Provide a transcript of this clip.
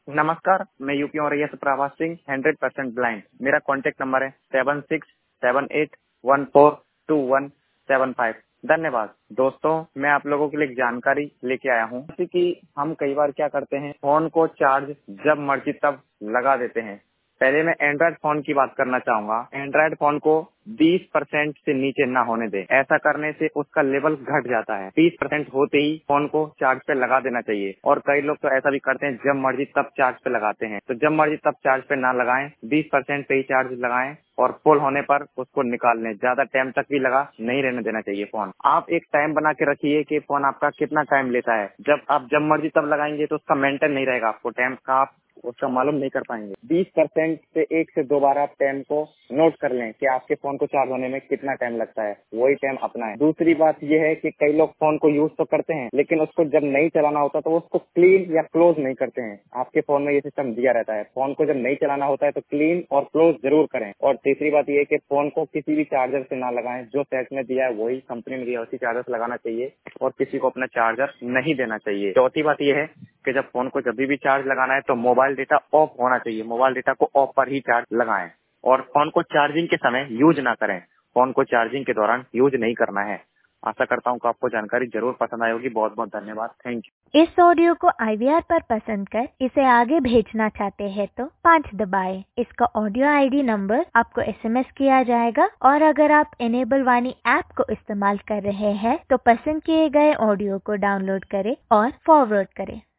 नमस्कार, मैं यूपी और एस प्रभास सिंह 100% ब्लाइंड। मेरा कॉन्टैक्ट नंबर है 7678142175। धन्यवाद। दोस्तों, मैं आप लोगों के लिए एक जानकारी लेके आया हूँ। जैसे कि हम कई बार क्या करते हैं, फोन को चार्ज जब मर्जी तब लगा देते हैं। पहले मैं एंड्रॉयड फोन की बात करना चाहूंगा। एंड्रॉयड फोन को 20% से नीचे ना होने दें। ऐसा करने से उसका लेवल घट जाता है। 20% होते ही फोन को चार्ज पे लगा देना चाहिए। और कई लोग तो ऐसा भी करते हैं, जब मर्जी तब चार्ज पे लगाते हैं। तो जब मर्जी तब चार्ज पे ना लगाएं, 20% पे ही चार्ज लगाएं और फुल होने पर उसको निकाल लें। ज्यादा टाइम तक भी लगा नहीं रहने देना चाहिए फोन। आप एक टाइम बना के रखिए कि फोन आपका कितना टाइम लेता है। जब मर्जी तब लगाएंगे तो उसका मेंटेन नहीं रहेगा। आपको टाइम का आप उसका मालूम नहीं कर पाएंगे। 20% से 1 से 2 बार आप टाइम को नोट कर लें कि आपके फोन को चार्ज होने में कितना टाइम लगता है, वही टाइम अपनाएं। दूसरी बात यह है कि कई लोग फोन को यूज तो करते हैं, लेकिन उसको जब नहीं चलाना होता तो उसको क्लीन या क्लोज नहीं करते हैं। आपके फोन में ये सिस्टम दिया रहता है। फोन को जब नहीं चलाना होता है तो क्लीन और क्लोज जरूर करें। और तीसरी बात यह है कि फोन को किसी भी चार्जर से ना लगाएं। जो सेट में दिया है वही कंपनी में दिया है, उसी चार्जर से लगाना चाहिए और किसी को अपना चार्जर नहीं देना चाहिए। चौथी बात यह है कि जब फोन को जब भी चार्ज लगाना है तो मोबाइल डेटा ऑफ होना चाहिए। मोबाइल डेटा को ऑफ पर ही चार्ज लगाएं और फोन को चार्जिंग के समय यूज ना करें। फोन को चार्जिंग के दौरान यूज नहीं करना है। आशा करता हूं कि आपको जानकारी जरूर पसंद आई होगी। बहुत बहुत धन्यवाद। Thank you. इस ऑडियो को IVR पर पसंद कर इसे आगे भेजना चाहते हैं तो 5 दबाएं। इसका ऑडियो ID नंबर आपको SMS किया जाएगा और अगर आप इनेबल वाणी ऐप को इस्तेमाल कर रहे हैं तो पसंद किए गए ऑडियो को डाउनलोड करें और फॉरवर्ड करें।